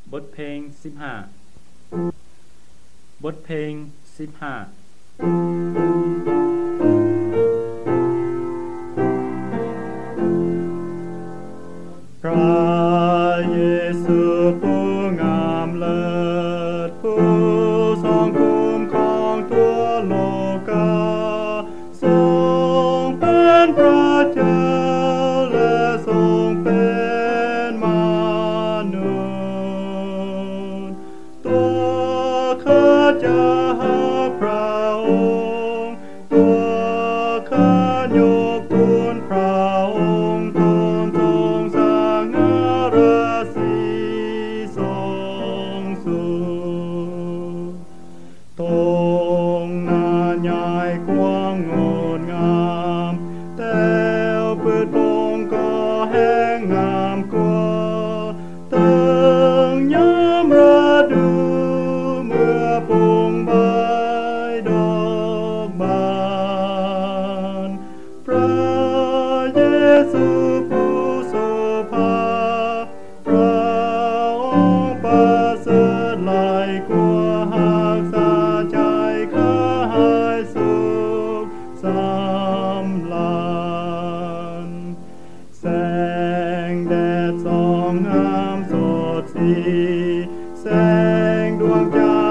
บทเพลงบทเพลงพระเยซูผู้งามเลิศผู้ทรงคุ้มครองทั่วโลกาทรงเป็นพระเจ้าและทรงเป็นมนุษย์ตัวข้าจะหาพระองค์ตัวข้ายกทูลพระองค์ตนทรงสร้างราศีทรงสุขตรงนั้นใหญ่กว้างงดงามแต่พืชพงก็แห้งงามกว่าตึงยามฤดูเมื่อปลูกใบดอกบานพระเยซูผู้โสภาพระองค์ประเสริฐหลายกว่าหักษาใจข้าให้สุขสำราญแสงแดดส่องงามสดสีแสงดวงจั